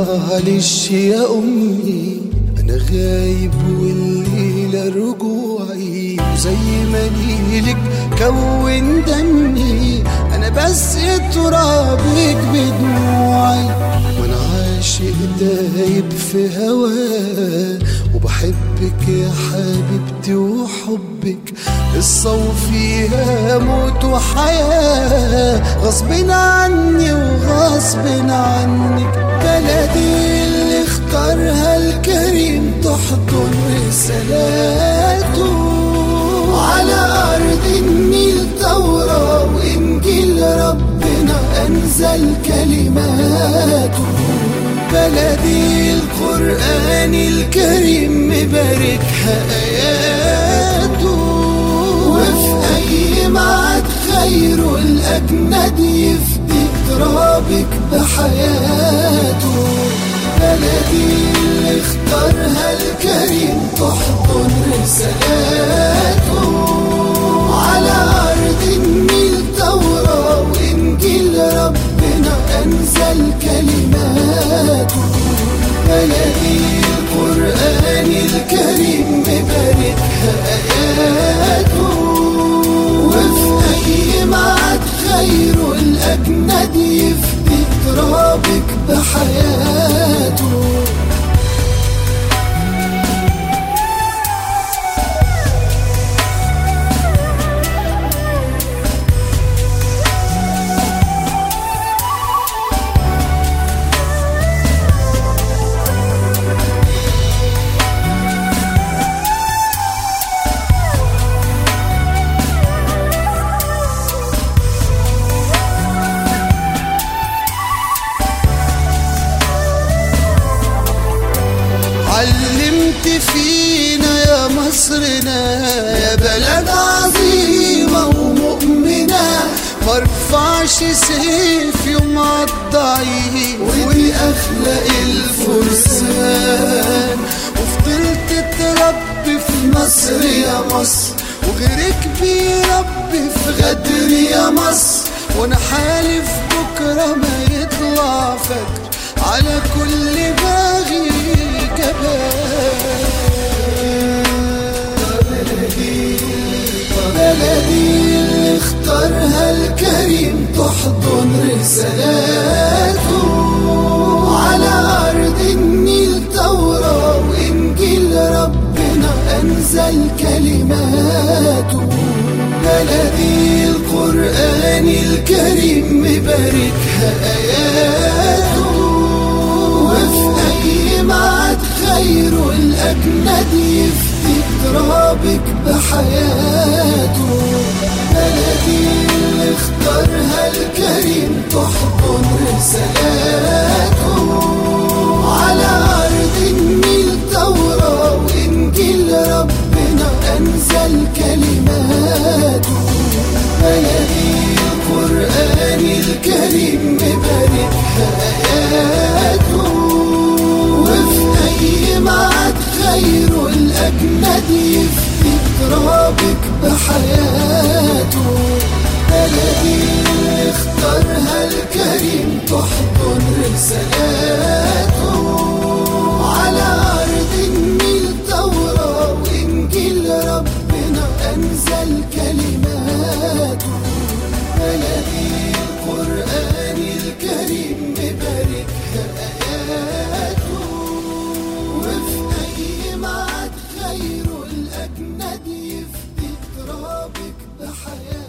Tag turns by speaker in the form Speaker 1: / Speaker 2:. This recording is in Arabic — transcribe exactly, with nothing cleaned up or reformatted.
Speaker 1: معلش يا أمي أنا غايب والليلة رجوعي، وزي ما نيلك كون دمي أنا بس ترابك بدموعي، وأنا عاشق دايب في هواه وبحبك يا حبيبتي، وحبك قصة وفيها موت وحياة، غصب عني وغصب عنك. بلدي اللي اختارها الكريم تحضن رسالاته، على أرض النيل توراة وإنجيل ربنا أنزل كلماته. بلدي القرآن الكريم مباركها آياته، وفي أي معاد خير الأجند يفدي ترابك بحياته. بلدي اللي اختارها الكريم تحضن رسالاته، على أرض النيل توراة وإنجيل ربنا أنزل كلماته. بلدي القرآن الكريم مباركها آياته، وفي أي معاد خير الأجند يفدي ترابك بحياته. علمت فينا يا مصرنا يا بلد عظيمة ومؤمنة، مرفعش سيف يوم عالضعيف ودي أخلاق الفرسان، وفضلت تربي في مصر يا مصر وغيرك بيربي في غدر يا مصر، وانا حالف بكرة ما يطلع فجر على كل باغي جبان. بلدي اللي اختارها الكريم تحضن رسالاته، على أرض النيل توراة وإنجيل ربنا أنزل كلماته. بلدي القرآن الكريم مباركها آياته، وفي أي معاد خير الأجند يفدي ترابك بحياته. بلدي اللي اختارها الكريم تحضن رسالاته، على أرض النيل توراة وإنجيل ربنا أنزل كلماته. بلدي القرآن الكريم مباركها آياته، وفي أي معاد خير الأجند يفدي ترابك بحياته. بلدي اللي اختارها الكريم تحضن رسالاته، على أرض النيل توراة وإنجيل ربنا أنزل كلماته. بلدي القرآن الكريم مباركها آياته، وفي أي معاد خير الأجند يفدي ترابك بحياته.